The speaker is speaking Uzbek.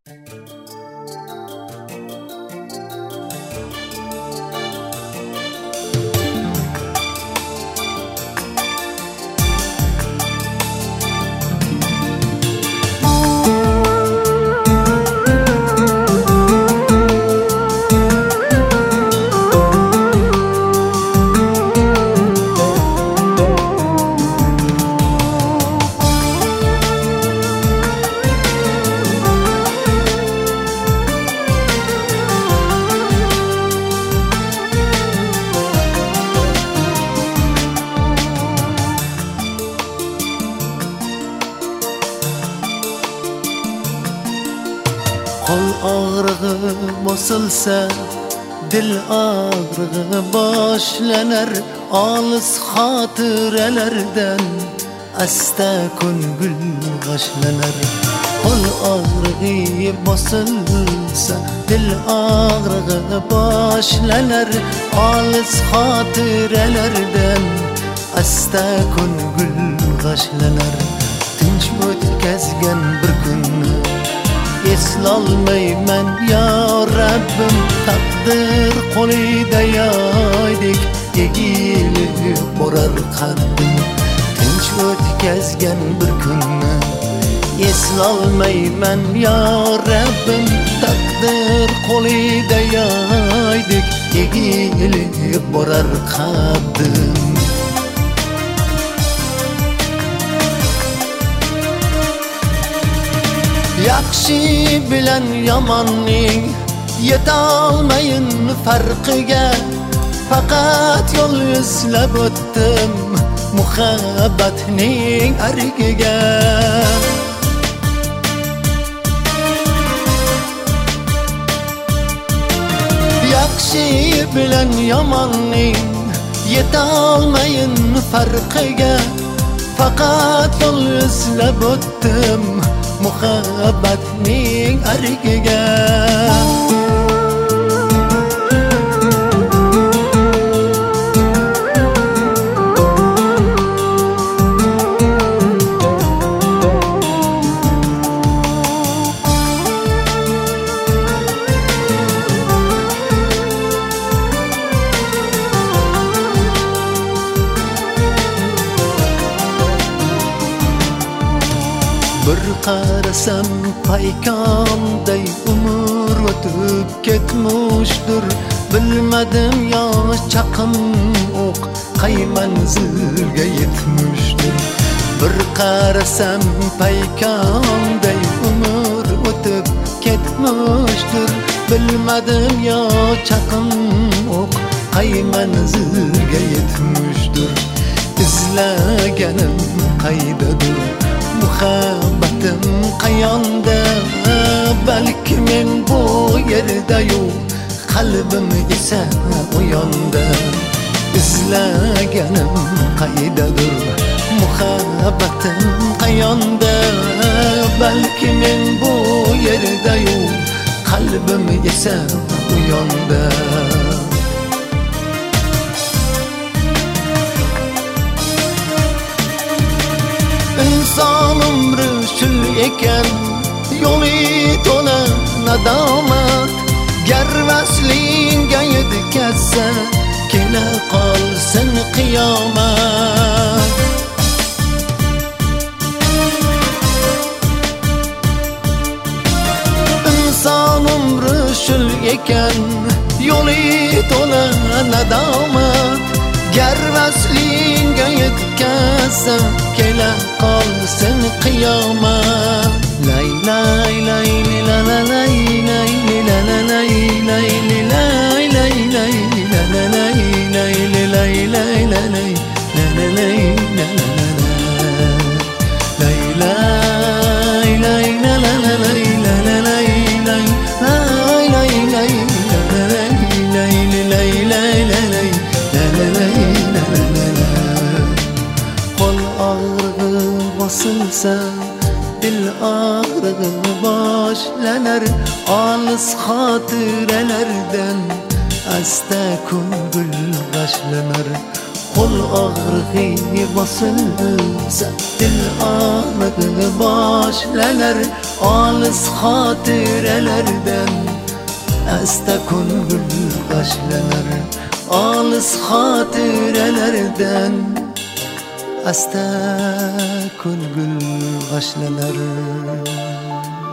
Qol ağrığı bosilsa, dil ağrığı başlanar. Olis xotiralardan asta ko'ngil g'ashlanar. Qol ağrığı bosilsa, dil ağrığı başlanar. Olis xotiralardan asta ko'ngil g'ashlanar. Tinch o'tkazgan bir kunni eslolmayman ya Rabbim, taqdir qo'lida yoydek egilib borar qaddim. Tinch o'tkazgan bir kunni eslolmayman ya Rabbim, taqdir qo'lida yoydek egilib borar qaddim. Yaxshi bilan yomonning yetolmayin farqiga, faqat yo'l izlab o'tdim muhabbatning arigiga. Yaxshi bilan yomonning yetolmayin farqiga, faqat yo'l izlab o'tdim muhabbatning arigiga. Bir qarasam paykomday umr o'tib ketmishdir. Bilmadim yo chaqim o'q qay manzilga yetmishdir. Bir qarasam paykomday umr o'tib ketmishdir. Bilmadim yo chaqim o'q qay manzilga yetmishdir. İzlaganim qaydadir, muhabbatim qayonda, balki men bu yerda yo'q, qalbim esa u yonda. İzlaganim qaydadir, muhabbatim qayonda, balki men bu yerda yo'q, qalbim esa u yonda. İnson umri shul ekan, yo'li to'la nadomat. Gar vaslingga yetkazsa, kela qolsin qiyomat. İnson umri shul ekan, yo'li to'la nadomat. Gar vaslingga yetkazsa, kela qolsin qiyomat. Lay lay lay la la lay lay la la lay lay lay lay lay la la lay lay lay lay la lay la la lay la la lay lay lay la la lay la la lay lay lay lay la la lay lay lay lay lay la la lay la la la. Qol ağrığı bosilsa, dil ağrığı başlanar. Olis xotiralardan asta ko'ngil g'ashlanar. qo'l og'rig'i bosilsa, dil og'rig'i boshlanar. Olis xotiralardan asta ko'ngil g'ashlanar. Olis xotiralardan asta ko'ngil g'ashlanar.